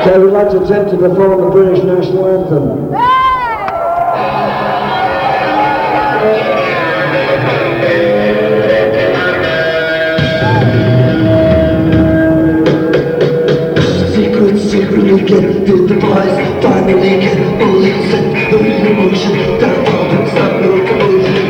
So we'd like to attempt to perform the British national anthem. Secretly get the device, finally get bullets and the emotion, that problem, stop no commotion.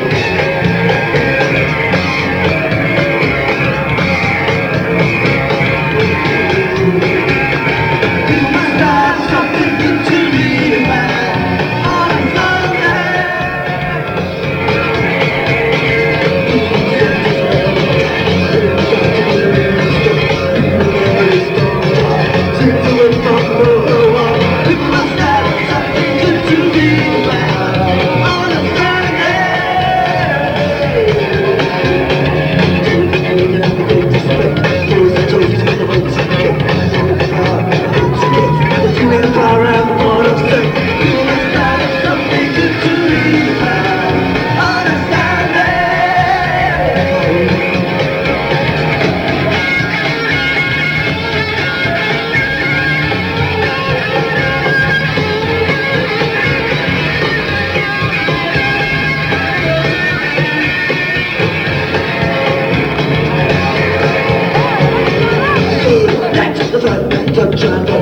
Trying